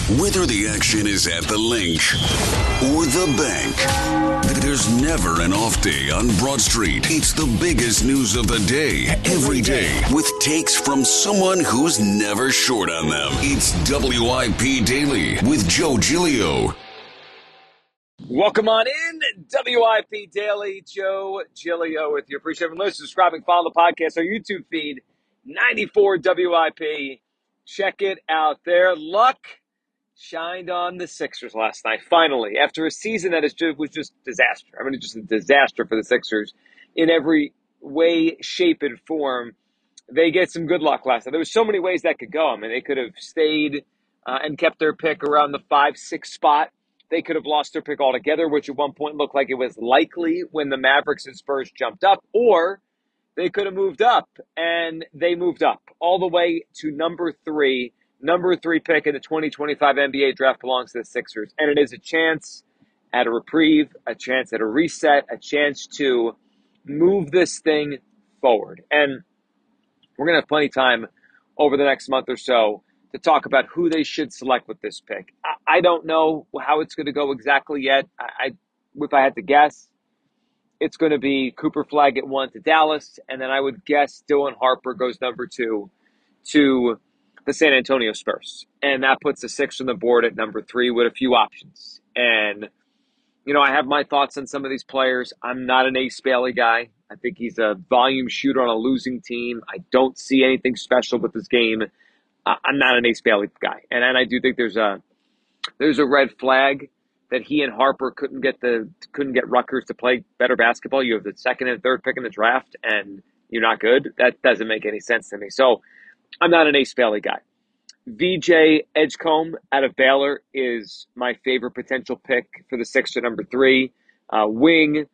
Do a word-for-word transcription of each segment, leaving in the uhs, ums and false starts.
Whether the action is at the link or the bank, there's never an off day on Broad Street. It's the biggest news of the day, every day, with takes from someone who's never short on them. It's W I P Daily with Joe Giglio. Welcome on in, W I P Daily, Joe Giglio with you. Appreciate everyone listening, subscribing, follow the podcast, our YouTube feed, ninety-four W I P. Check it out there. Luck shined on the Sixers last night, finally, after a season that is just, was just disaster. I mean, just a disaster for the Sixers in every way, shape, and form. They get some good luck last night. There were so many ways that could go. I mean, they could have stayed uh, and kept their pick around the five six spot. They could have lost their pick altogether, which at one point looked like it was likely when the Mavericks and Spurs jumped up, or they could have moved up, and they moved up all the way to number three. Number three pick in the twenty twenty-five N B A draft belongs to the Sixers, and it is a chance at a reprieve, a chance at a reset, a chance to move this thing forward. And we're going to have plenty of time over the next month or so to talk about who they should select with this pick. I, I don't know how it's going to go exactly yet. I, I, if I had to guess, it's going to be Cooper Flagg at one to Dallas, and then I would guess Dylan Harper goes number two to the San Antonio Spurs. And that puts the Sixers on the board at number three with a few options. And, you know, I have my thoughts on some of these players. I'm not an Ace Bailey guy. I think he's a volume shooter on a losing team. I don't see anything special with his game. Uh, I'm not an Ace Bailey guy. And, and I do think there's a there's a red flag that he and Harper couldn't get the couldn't get Rutgers to play better basketball. You have the second and third pick in the draft, and you're not good. That doesn't make any sense to me. So I'm not an Ace Bailey guy. V J Edgecombe out of Baylor is my favorite potential pick for the Sixers at number three. Uh, wing,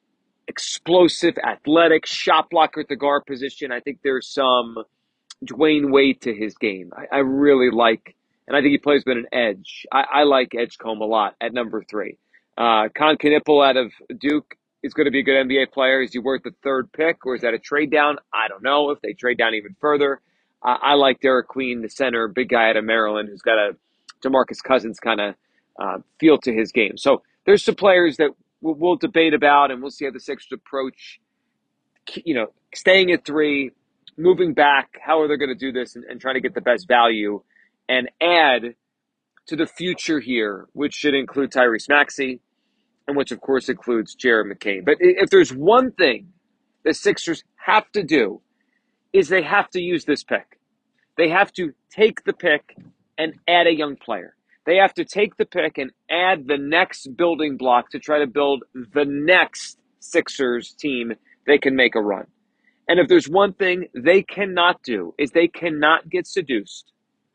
explosive, athletic, shot blocker at the guard position. I think there's some Dwayne Wade to his game. I, I really like, and I think he plays with an edge. I, I like Edgecombe a lot at number three. Uh, Con Knipple out of Duke is going to be a good N B A player. Is he worth the third pick, or is that a trade down? I don't know. If they trade down even further, uh, I like Derek Queen, the center, big guy out of Maryland, who's got a DeMarcus Cousins kind of uh, feel to his game. So there's some players that we'll, we'll debate about, and we'll see how the Sixers approach, you know, staying at three, moving back, how are they going to do this, and, and trying to get the best value and add to the future here, which should include Tyrese Maxey, and which, of course, includes Jared McCain. But if there's one thing the Sixers have to do, is they have to use this pick. They have to take the pick and add a young player. They have to take the pick and add the next building block to try to build the next Sixers team they can make a run. And if there's one thing they cannot do, is they cannot get seduced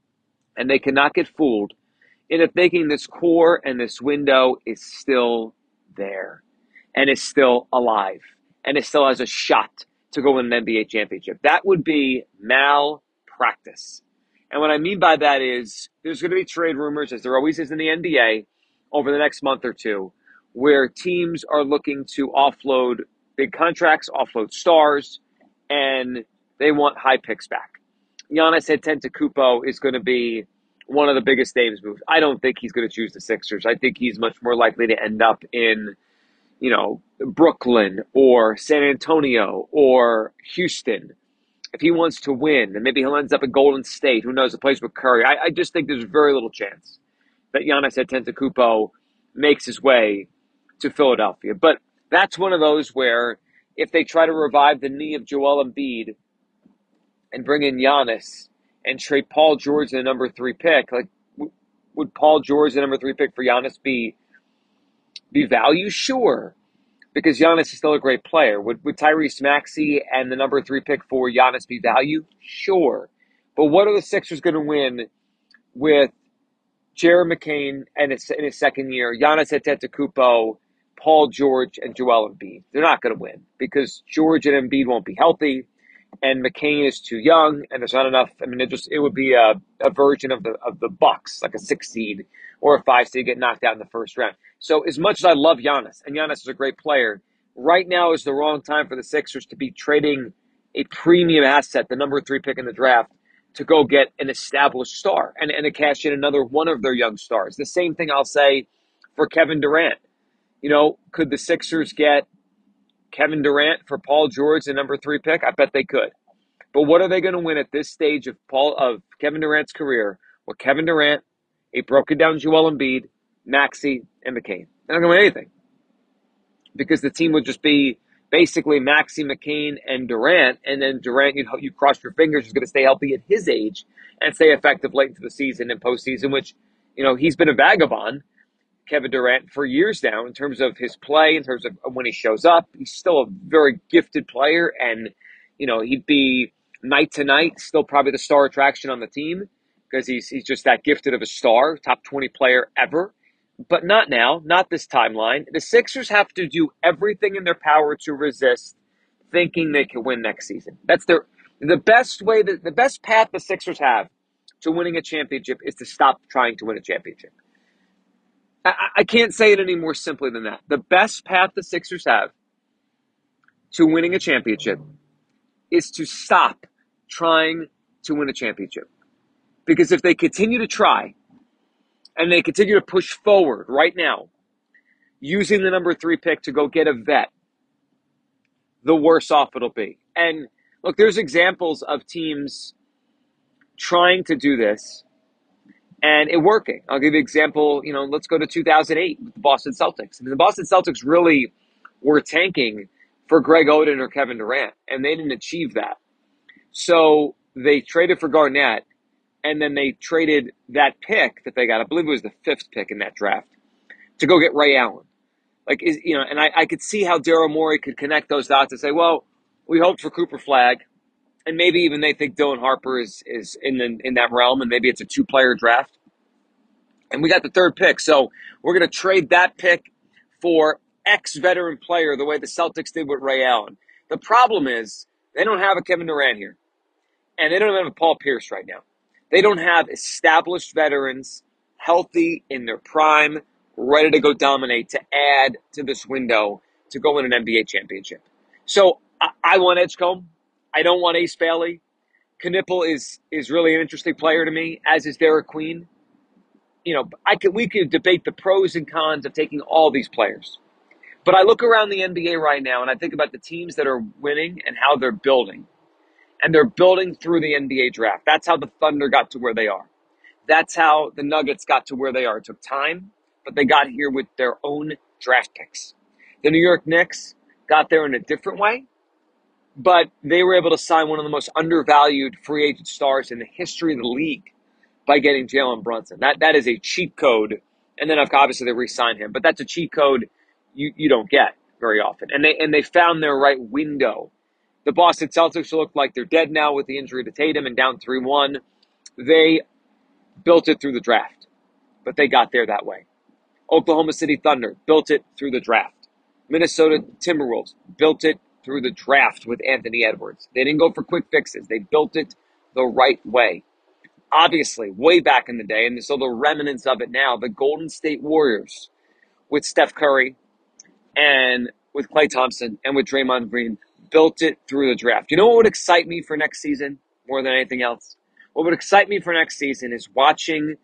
and they cannot get fooled into thinking this core and this window is still there and is still alive and it still has a shot to go win an N B A championship. That would be malpractice. And what I mean by that is there's going to be trade rumors, as there always is in the N B A, over the next month or two, where teams are looking to offload big contracts, offload stars, and they want high picks back. Giannis Antetokounmpo is going to be one of the biggest names moves. I don't think he's going to choose the Sixers. I think he's much more likely to end up in, you know, Brooklyn or San Antonio or Houston. If he wants to win, then maybe he'll end up at Golden State. Who knows? A place with Curry. I, I just think there's very little chance that Giannis Antetokounmpo makes his way to Philadelphia. But that's one of those where if they try to revive the knee of Joel Embiid and bring in Giannis and trade Paul George in the number three pick, like w- would Paul George, the number three pick for Giannis, be be value? Sure, because Giannis is still a great player. Would, would Tyrese Maxey and the number three pick for Giannis be value? Sure. But what are the Sixers going to win with Jared McCain and his, in his second year, Giannis Antetokounmpo, Paul George, and Joel Embiid? They're not going to win because George and Embiid won't be healthy, and McCain is too young, and there's not enough. I mean, it just it would be a, a version of the of the Bucks, like a six seed or a five seed, get knocked out in the first round. So as much as I love Giannis, and Giannis is a great player, right now is the wrong time for the Sixers to be trading a premium asset, the number three pick in the draft, to go get an established star and, and to cash in another one of their young stars. The same thing I'll say for Kevin Durant. You know, could the Sixers get Kevin Durant for Paul George, the number three pick? I bet they could. But what are they going to win at this stage of Paul of Kevin Durant's career with Kevin Durant, a broken down Joel Embiid, Maxey, and McCain? They're not going to win anything because the team would just be basically Maxey, McCain, and Durant, and then Durant, you you cross your fingers, is going to stay healthy at his age and stay effective late into the season and postseason, which, you know, he's been a vagabond, Kevin Durant, for years now in terms of his play, in terms of when he shows up. He's still a very gifted player, and, you know, he'd be night to night still probably the star attraction on the team because he's he's just that gifted of a star, top twenty player ever. But not now, not this timeline. The Sixers have to do everything in their power to resist thinking they can win next season. That's their the best way, the, the best path the Sixers have to winning a championship is to stop trying to win a championship. I, I can't say it any more simply than that. The best path the Sixers have to winning a championship is to stop trying to win a championship. Because if they continue to try, and they continue to push forward right now, using the number three pick to go get a vet, the worse off it'll be. And look, there's examples of teams trying to do this and it working. I'll give you an example. You know, let's go to two thousand eight with the Boston Celtics. I mean, the Boston Celtics really were tanking for Greg Oden or Kevin Durant, and they didn't achieve that. So they traded for Garnett. And then they traded that pick that they got, I believe it was the fifth pick in that draft, to go get Ray Allen. Like, is you know, and I, I could see how Daryl Morey could connect those dots and say, well, we hoped for Cooper Flagg, and maybe even they think Dylan Harper is is in the, in that realm, and maybe it's a two-player draft. And we got the third pick, so we're going to trade that pick for ex-veteran player the way the Celtics did with Ray Allen. The problem is they don't have a Kevin Durant here, and they don't have a Paul Pierce right now. They don't have established veterans, healthy, in their prime, ready to go dominate, to add to this window to go win an N B A championship. So I, I want Edgecombe. I don't want Ace Bailey. Knipple is is really an interesting player to me, as is Derek Queen. You know, I could we could debate the pros and cons of taking all these players. But I look around the N B A right now, and I think about the teams that are winning and how they're building. And they're building through the N B A draft. That's how the Thunder got to where they are. That's how the Nuggets got to where they are. It took time, but they got here with their own draft picks. The New York Knicks got there in a different way, but they were able to sign one of the most undervalued free agent stars in the history of the league by getting Jalen Brunson. That That is a cheat code. And then obviously they re-signed him. But that's a cheat code you, you don't get very often. And they and they found their right window. The Boston Celtics look like they're dead now with the injury to Tatum and down three one. They built it through the draft, but they got there that way. Oklahoma City Thunder built it through the draft. Minnesota Timberwolves built it through the draft with Anthony Edwards. They didn't go for quick fixes. They built it the right way. Obviously, way back in the day, and so the remnants of it now, the Golden State Warriors with Steph Curry and with Klay Thompson and with Draymond Green built it through the draft. You know what would excite me for next season more than anything else? What would excite me for next season is watching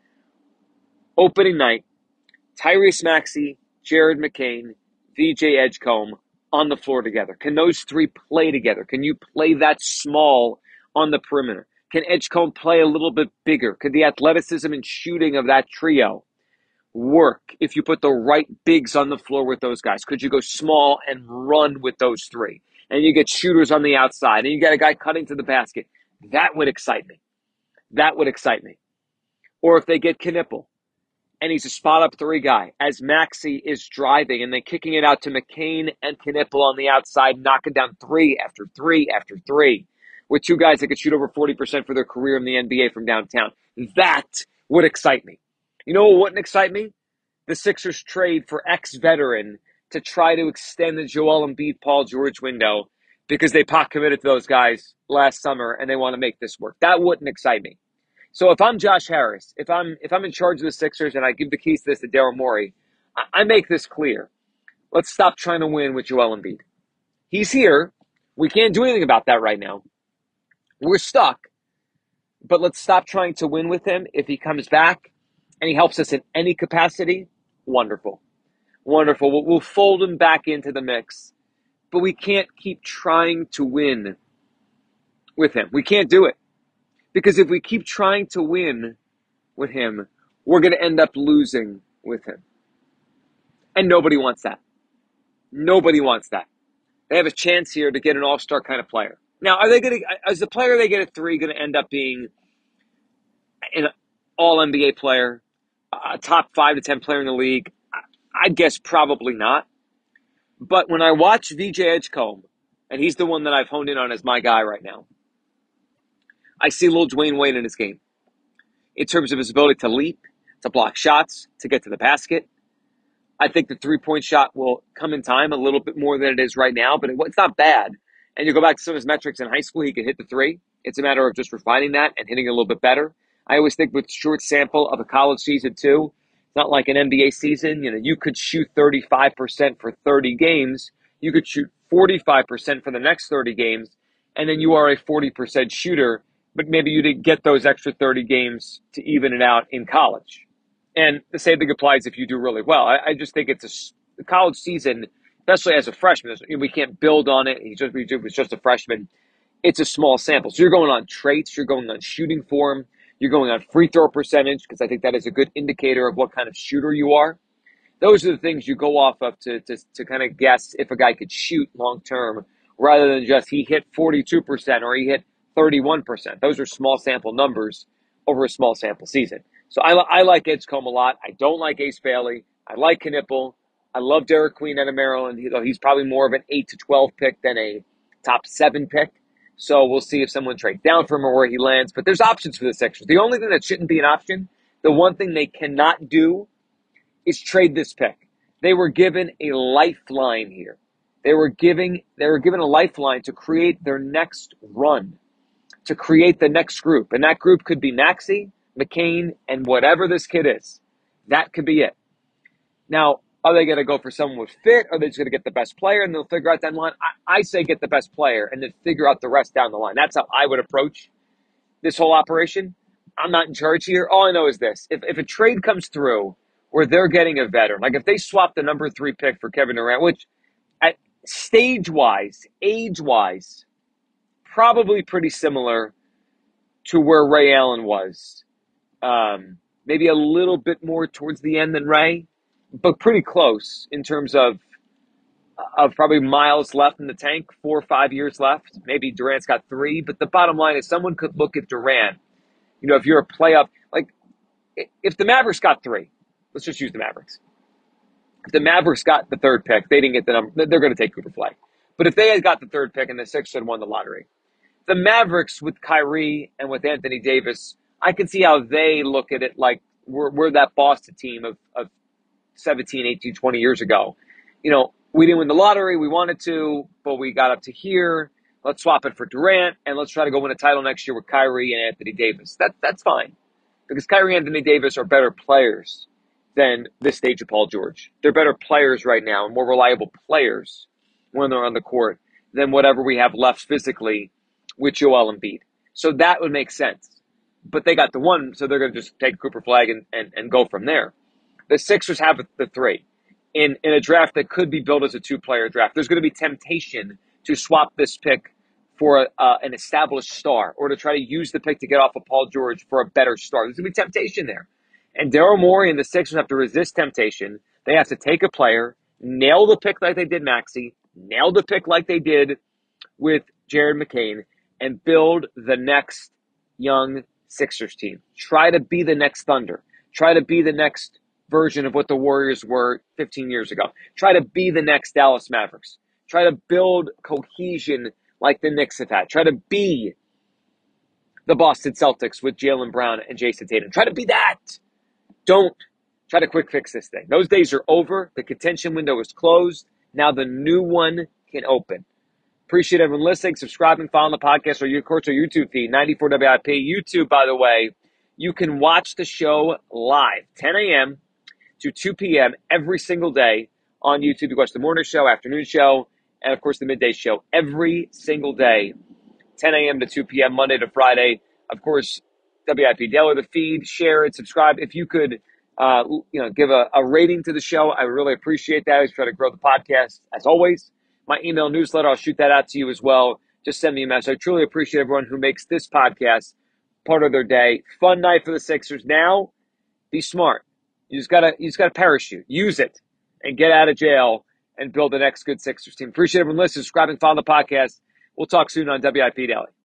opening night, Tyrese Maxey, Jared McCain, V J Edgecombe on the floor together. Can those three play together? Can you play that small on the perimeter? Can Edgecombe play a little bit bigger? Could the athleticism and shooting of that trio work if you put the right bigs on the floor with those guys? Could you go small and run with those three? And you get shooters on the outside, and you got a guy cutting to the basket. That would excite me. That would excite me. Or if they get Knipple, and he's a spot-up three guy, as Maxey is driving, and then kicking it out to McCain and Knipple on the outside, knocking down three after three after three, with two guys that could shoot over forty percent for their career in the N B A from downtown. That would excite me. You know what wouldn't excite me? The Sixers trade for ex-veteran to try to extend the Joel Embiid, Paul George window because they pot committed to those guys last summer and they want to make this work. That wouldn't excite me. So if I'm Josh Harris, if I'm if I'm in charge of the Sixers and I give the keys to this to Daryl Morey, I, I make this clear. Let's stop trying to win with Joel Embiid. He's here. We can't do anything about that right now. We're stuck. But let's stop trying to win with him. If he comes back and he helps us in any capacity, wonderful. Wonderful. We'll, we'll fold him back into the mix. But we can't keep trying to win with him. We can't do it. Because if we keep trying to win with him, we're going to end up losing with him. And nobody wants that. Nobody wants that. They have a chance here to get an all-star kind of player. Now, are they going to, as the player they get at three, going to end up being an all-N B A player, a top five to ten player in the league? I guess probably not. But when I watch V J Edgecombe, and he's the one that I've honed in on as my guy right now, I see little Dwayne Wade in his game in terms of his ability to leap, to block shots, to get to the basket. I think the three-point shot will come in time a little bit more than it is right now, but it, it's not bad. And you go back to some of his metrics in high school, he could hit the three. It's a matter of just refining that and hitting it a little bit better. I always think with short sample of a college season too, it's not like an N B A season. You know, you could shoot thirty-five percent for thirty games. You could shoot forty-five percent for the next thirty games, and then you are a forty percent shooter, but maybe you didn't get those extra thirty games to even it out in college. And the same thing applies if you do really well. I, I just think it's a, a college season, especially as a freshman. We can't build on it. He just he was just a freshman. It's a small sample. So you're going on traits. You're going on shooting form. You're going on free throw percentage, because I think that is a good indicator of what kind of shooter you are. Those are the things you go off of to, to, to kind of guess if a guy could shoot long term, rather than just he hit forty-two percent or he hit thirty-one percent. Those are small sample numbers over a small sample season. So I, I like Edgecombe a lot. I don't like Ace Bailey. I like Knipple. I love Derek Queen out of Maryland. Though he's probably more of an eight to twelve pick than a top seven pick. So we'll see if someone trades down from him or where he lands. But there's options for the Sixers. The only thing that shouldn't be an option, the one thing they cannot do, is trade this pick. They were given a lifeline here. They were giving they were given a lifeline to create their next run, to create the next group. And that group could be Maxey, McCain, and whatever this kid is. That could be it. Now, are they going to go for someone with fit? Or are they just going to get the best player and they'll figure out down the line? I, I say get the best player and then figure out the rest down the line. That's how I would approach this whole operation. I'm not in charge here. All I know is this. If, if a trade comes through where they're getting a veteran, like if they swap the number three pick for Kevin Durant, which at stage-wise, age-wise, probably pretty similar to where Ray Allen was. Um, maybe a little bit more towards the end than Ray, but pretty close in terms of of probably miles left in the tank, four or five years left. Maybe Durant's got three, but the bottom line is someone could look at Durant. You know, if you're a playoff, like if the Mavericks got three, let's just use the Mavericks. If the Mavericks got the third pick, they didn't get the number, they're going to take Cooper Flag. But if they had got the third pick and the Sixers had won the lottery, the Mavericks with Kyrie and with Anthony Davis, I can see how they look at it like we're, we're that Boston team of, of seventeen, eighteen, twenty years ago. You know, we didn't win the lottery. We wanted to, but we got up to here. Let's swap it for Durant, and let's try to go win a title next year with Kyrie and Anthony Davis. That That's fine, because Kyrie and Anthony Davis are better players than this stage of Paul George. They're better players right now and more reliable players when they're on the court than whatever we have left physically with Joel Embiid. So that would make sense. But they got the one, so they're going to just take Cooper Flag and, and, and go from there. The Sixers have the three. In, in a draft that could be built as a two-player draft, there's going to be temptation to swap this pick for a, uh, an established star, or to try to use the pick to get off of Paul George for a better star. There's going to be temptation there. And Daryl Morey and the Sixers have to resist temptation. They have to take a player, nail the pick like they did Maxey, nail the pick like they did with Jared McCain, and build the next young Sixers team. Try to be the next Thunder. Try to be the next version of what the Warriors were fifteen years ago. Try to be the next Dallas Mavericks. Try to build cohesion like the Knicks have had. Try to be the Boston Celtics with Jaylen Brown and Jason Tatum. Try to be that. Don't try to quick fix this thing. Those days are over. The contention window is closed. Now the new one can open. Appreciate everyone listening, subscribing, following the podcast, or of course our YouTube feed, ninety-four W I P. YouTube, by the way, you can watch the show live, ten a.m. to two p.m. every single day on YouTube. You watch the morning show, afternoon show, and of course the midday show every single day, ten a.m. to two p.m. Monday to Friday. Of course, W I P Daily, the feed, share it, subscribe. If you could, uh, you know, give a, a rating to the show, I really appreciate that. I try to grow the podcast as always. My email newsletter, I'll shoot that out to you as well. Just send me a message. I truly appreciate everyone who makes this podcast part of their day. Fun night for the Sixers. Now, be smart. You just gotta, you just gotta parachute. Use it and get out of jail and build the next good Sixers team. Appreciate everyone listening, subscribing, following the podcast. We'll talk soon on W I P Daily.